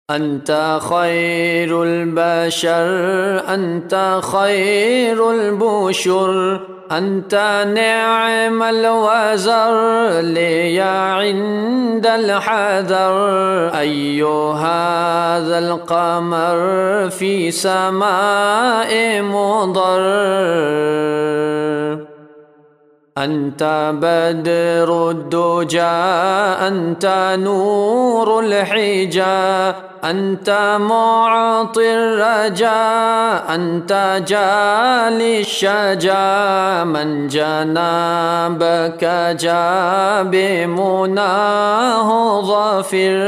أنت خير البشر، أنت خير البشر، أنت نعم الوزر لي عند الحذر. أي هذا القمر في سماء مضر، أنت بدر الدجى، أنت نور الحجى، أنت معطي الرجاء، أنت جالي الشجا. من جنابك جاء بمناه ظفر.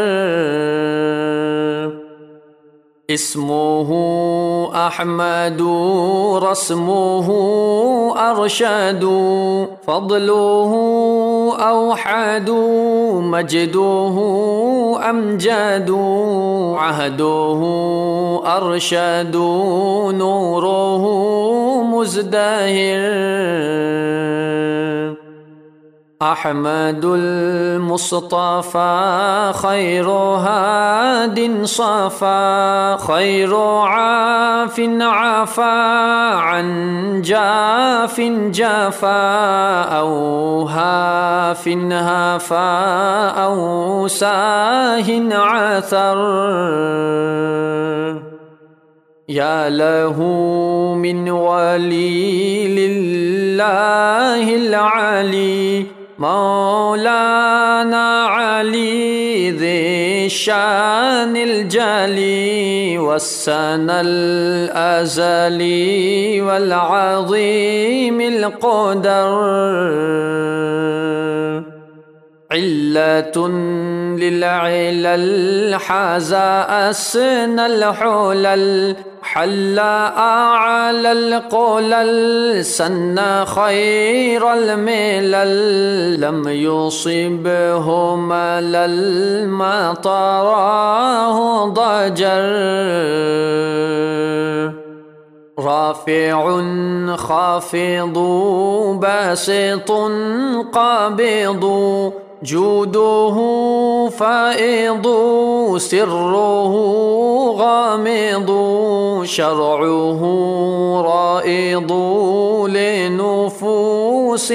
اسمه أحمد رسمه أرشد، فضله أوحد مجده أمجد. عهده أرشد نوره مزدهر. أحمد المصطفى خير هاد صفا، خير عاف عفا عن جاف جفا، أو هاف هفا أو ساه عثر. يا له من ولي لله العلي، مولانا علي ذي الشان الجلي، والسنى الأزلي والعظيم القدر. علة للعلل حازا أسنى الحلل، حل أعلى القلل سن خير الملل. لم يصبه ملل ما طراه ضجر. رافع خافض باسط قابض، جوده فائض سره غامض. شرعه رائض لنفوس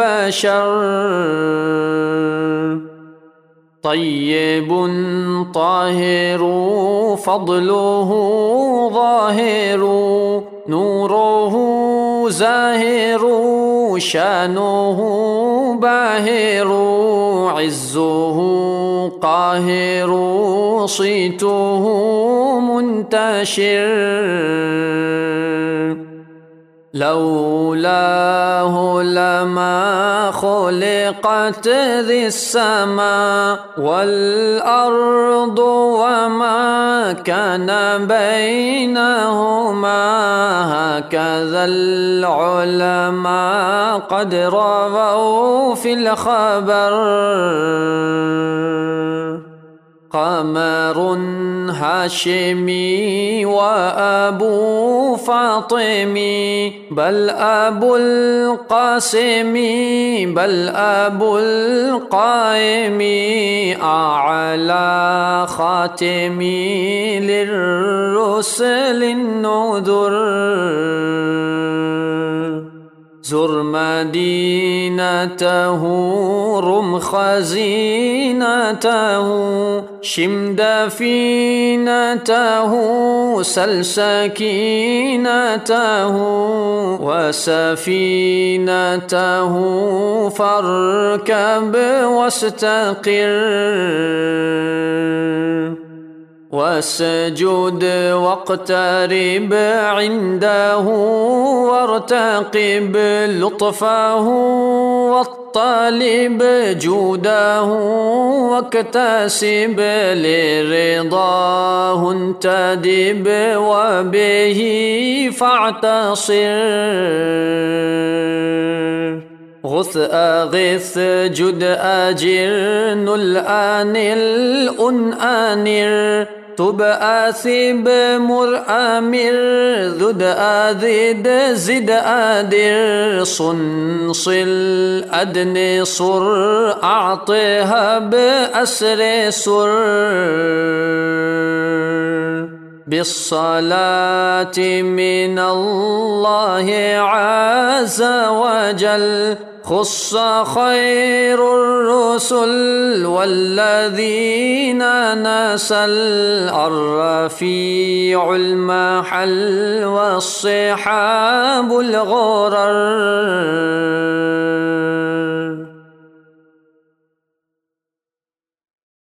البشر. طيب طاهر فضله ظاهر، نوره زاهر شانه باهر. عزه قاهر صيته منتشر. لولاه لما خلقت ذي السماء والأرض وما كان بينهما. هكذا العلماء قد رووا في الخبر. قمر هاشمي وأبو فاطمي، بل أبو القاسم بل أبو القائم. أعلى خاتمي للرسل النذر. زر مدينته رم خزينته، شم دفينته سل سكينته. وسفينته فاركب واستقر. واسجد واقترب عنده وارتقب لطفه واطلب جوده. واكتسب لرضاه انتدب وبه فاعتصر. غث أغث جد أجر نل آنل أن آنر. تب آثب مر آمر ذد آذد زد آدر. صنصل أدن صر أعطها بأسر سر. بالصلاة من الله عز وجل خص خير الرسل والذين نسل الرفيع المحل والصحاب الغرر.